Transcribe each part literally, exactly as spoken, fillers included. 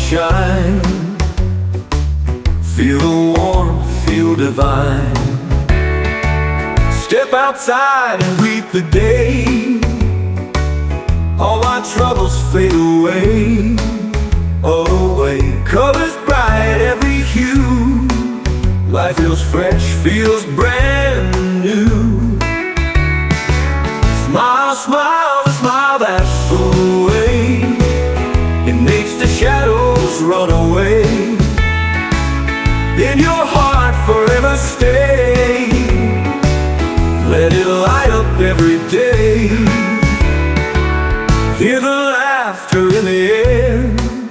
shine. Feel the warmth, feel divine. Step outside and greet the day. All our troubles fade away, away. Colors bright, every hue. Life feels fresh, feels brand new. Smile, smile, a smile that's the way. It makes the shadows run away. In your heart forever stay. Let it light up every day. Hear the laughter in the air.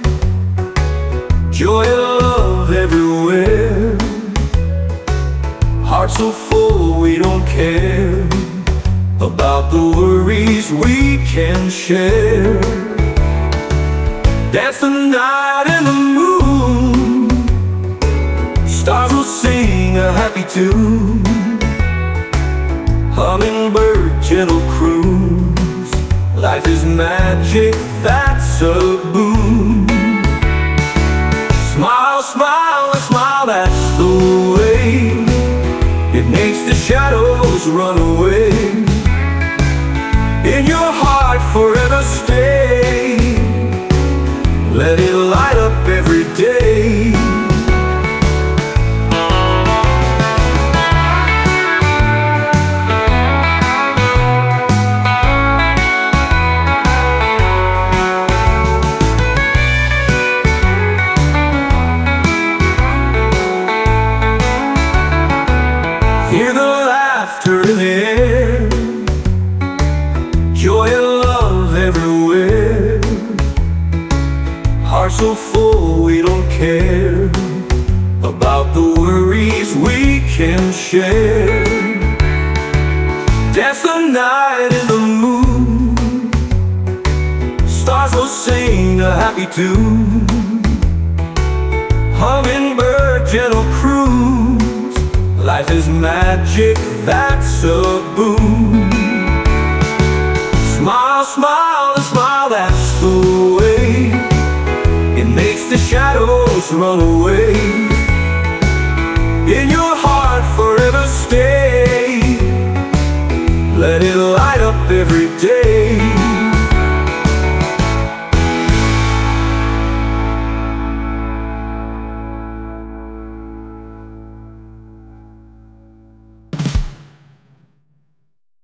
Joy and love everywhere. Hearts so full we don't care about the worries we can share. Dance the night in the moon. Stars will sing a happy tune. Hummingbird, gentle croons. Life is magic, that's a boon. Smile, smile, a smile, that's the way. It makes the shadows run away. In your heart forever stay. Let it light up every day. Hear the laughter in the air. Joy and love everywhere. Hearts so full we don't care about the worries we can share. Dance the night in the moon. Stars will sing a happy tune. Hummingbird, gentle croons. Life is magic, that's a boon. Smile, smile, a smile, that's the way. It makes the shadows run away. In your heart forever stay.